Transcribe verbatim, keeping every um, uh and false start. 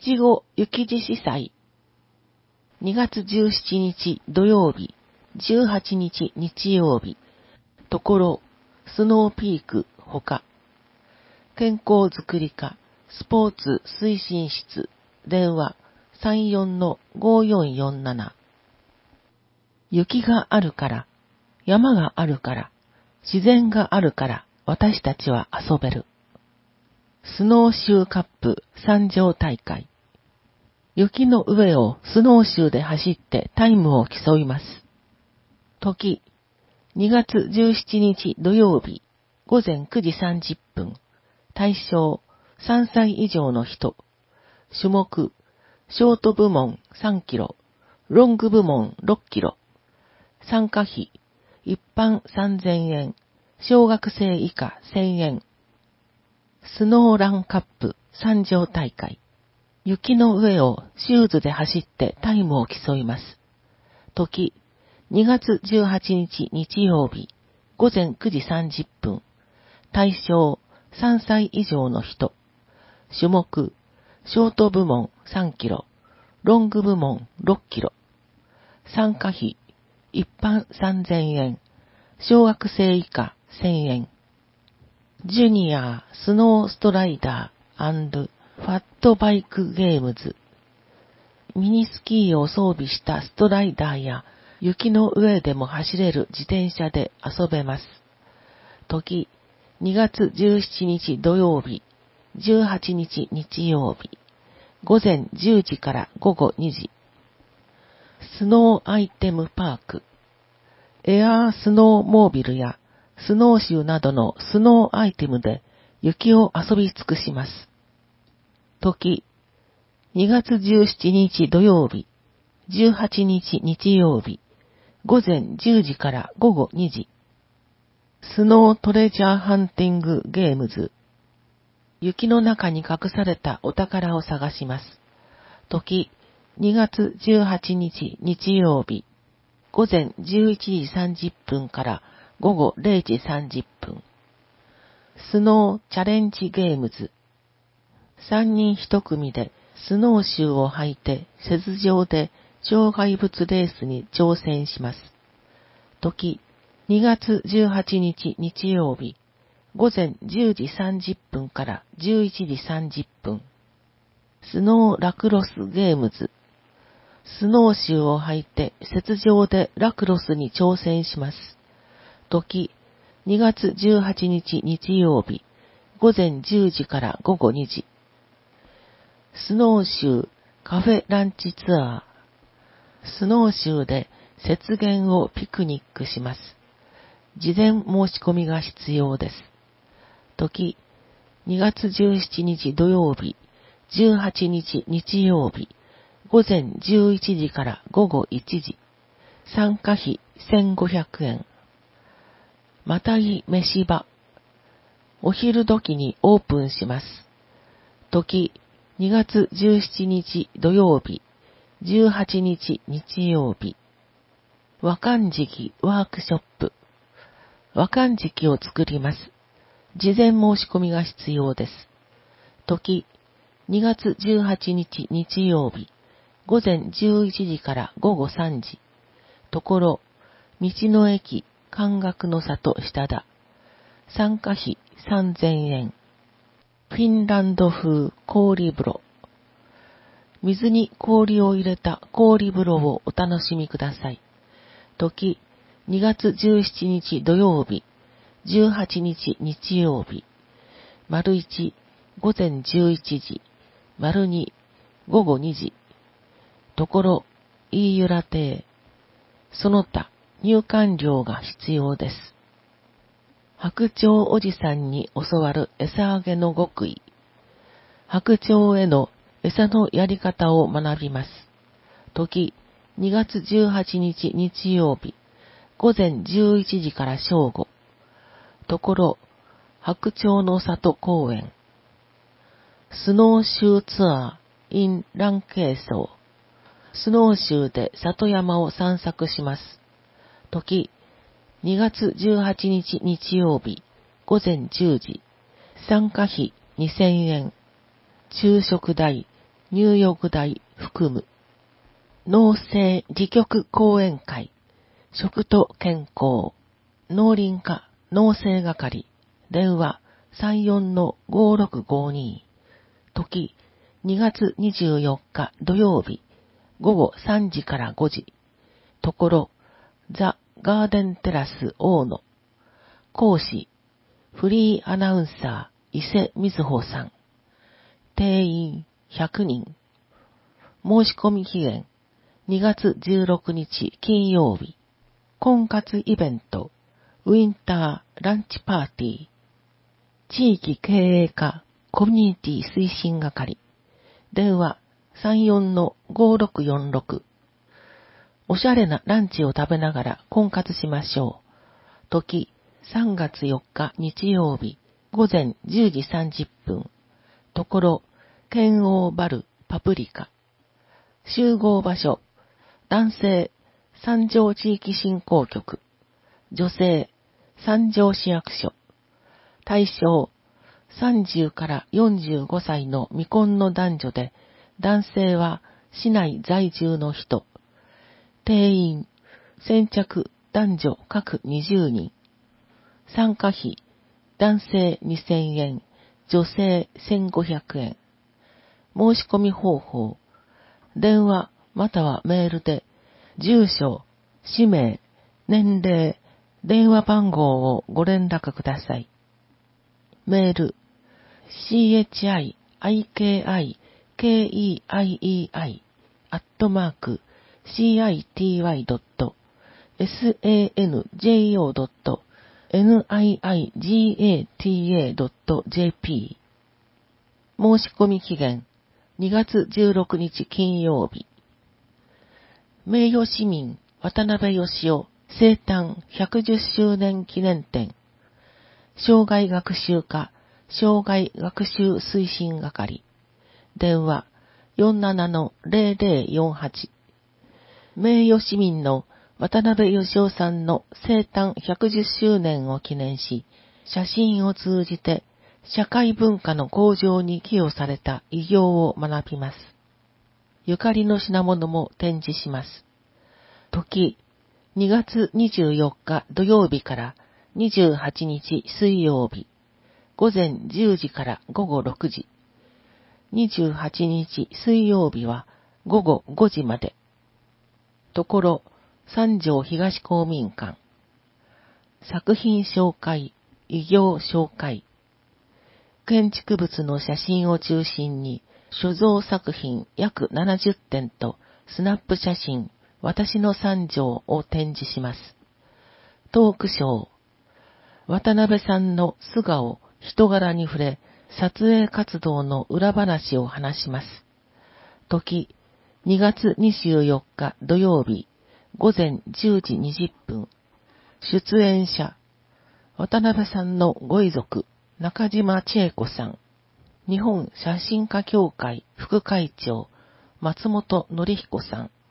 越後雪地司祭。にがつじゅうしちにち土曜日、じゅうはちにち日曜日。ところ、スノーピークほか。健康づくり課、スポーツ推進室、電話 さんよんのごよんよんなな。雪があるから、山があるから、自然があるから私たちは遊べる。スノーシューカップ参上大会。雪の上をスノーシューで走ってタイムを競います。時、にがつじゅうしちにち土曜日、ごぜんくじさんじゅっぷん。対象、さんさい以上の人。種目、ショート部門さんキロ、ロング部門ろっキロ。参加費、一般さんぜんえん、小学生以下せんえん。スノーランカップ参上大会。雪の上をシューズで走ってタイムを競います。時、にがつじゅうはちにち日曜日、ごぜんくじさんじゅっぷん。対象、さんさい以上の人。種目、ショート部門さんキロ、ロング部門ろっキロ。参加費、一般さんぜんえん、小学生以下せんえん。ジュニアスノーストライダー&ファットバイクゲームズ。ミニスキーを装備したストライダーや雪の上でも走れる自転車で遊べます。時、にがつじゅうしちにち土曜日、じゅうはちにち日曜日、ごぜんじゅうじからごごにじ。スノーアイテムパーク。エアースノーモービルやスノーシューなどのスノーアイテムで雪を遊び尽くします。時、にがつじゅうしちにち土曜日、じゅうはちにち日曜日、ごぜんじゅうじからごごにじ。スノートレジャーハンティングゲームズ。雪の中に隠されたお宝を探します。時、にがつじゅうはちにち日曜日、ごぜんじゅういちじさんじゅっぷんからごごれいじさんじゅっぷん。スノーチャレンジゲームズ。さんにんひとくみでスノーシューを履いて雪上で障害物レースに挑戦します。時、にがつじゅうはちにち日曜日、ごぜんじゅうじさんじゅっぷんからじゅういちじさんじゅっぷん。スノーラクロスゲームズ。スノーシューを履いて雪上でラクロスに挑戦します。時、にがつじゅうはちにち日曜日、ごぜんじゅうじからごごにじ。スノーシューカフェランチツアー。スノーシューで雪原をピクニックします。事前申し込みが必要です。時、にがつじゅうしちにち土曜日、じゅうはちにち日曜日、ごぜんじゅういちじからごごいちじ。参加費せんごひゃくえん。またぎ飯場。お昼時にオープンします。時、にがつじゅうしちにち土曜日、じゅうはちにち日曜日。和漢敷ワークショップ。和漢敷を作ります。事前申し込みが必要です。時、にがつじゅうはちにち日曜日、ごぜんじゅういちじからごごさんじ。ところ、道の駅、関学の里下田。参加費さんぜんえん。フィンランド風氷風呂。水に氷を入れた氷風呂をお楽しみください。時、にがつじゅうしちにち土曜日、じゅうはちにち日曜日。丸いち、ごぜんじゅういちじ。丸に、ごごにじ。ところ、飯浦亭。その他、入館料が必要です。白鳥おじさんに教わる餌あげの極意。白鳥への餌のやり方を学びます。時、にがつじゅうはちにち日曜日、ごぜんじゅういちじから正午。ところ、白鳥の里公園。スノーシューツアー in ランケーソー。スノーシューで里山を散策します。時、にがつじゅうはちにち日曜日、ごぜんじゅうじ。参加費にせんえん。昼食代入浴代含む。農政自局講演会、食と健康、農林課農政係、電話 さんよんのごろくごに、時にがつにじゅうよっか土曜日、午後さんじからごじ、ところ、ザ・ガーデンテラス大野、講師、フリーアナウンサー、伊勢瑞穂さん、定員ひゃくにん、申し込み期限、にがつじゅうろくにち金曜日、婚活イベント、ウィンターランチパーティー、地域経営課コミュニティ推進係、電話 さんよんのごろくよんろく、おしゃれなランチを食べながら婚活しましょう。時さんがつよっか日曜日、午前じゅうじさんじゅっぷん、ところ、剣王バルパプリカ、集合場所、男性、三条地域振興局、女性、三条市役所、対象、さんじゅうからよんじゅうごさいの未婚の男女で、男性は市内在住の人、定員、先着男女各にじゅうにん、参加費、男性にせんえん、女性せんごひゃくえん、申し込み方法、電話またはメールで、住所、氏名、年齢、電話番号をご連絡ください。メール、chikikeii アットマーク city.sanjo.niigata.jp 申し込み期限にがつじゅうろくにち金曜日。名誉市民渡辺義雄生誕ひゃくじゅっしゅうねん記念展、障害学習課障害学習推進係、電話 よんななのぜろぜろよんはち、名誉市民の渡辺義雄さんの生誕ひゃくじゅっしゅうねんを記念し、写真を通じて社会文化の向上に寄与された偉業を学びます。ゆかりの品物も展示します。時、にがつにじゅうよっか土曜日からにじゅうはちにち水曜日、午前じゅうじから午後ろくじ、にじゅうはちにち水曜日は午後ごじまで。ところ、三条東公民館。作品紹介、偉業紹介。建築物の写真を中心に、所蔵作品約ななじゅってんと、スナップ写真、私の三条を展示します。トークショー。渡辺さんの素顔、人柄に触れ、撮影活動の裏話を話します。時、にがつにじゅうよっか土曜日、午前じゅうじにじゅっぷん。出演者、渡辺さんのご遺族、中島千恵子さん。日本写真家協会副会長、松本則彦さん。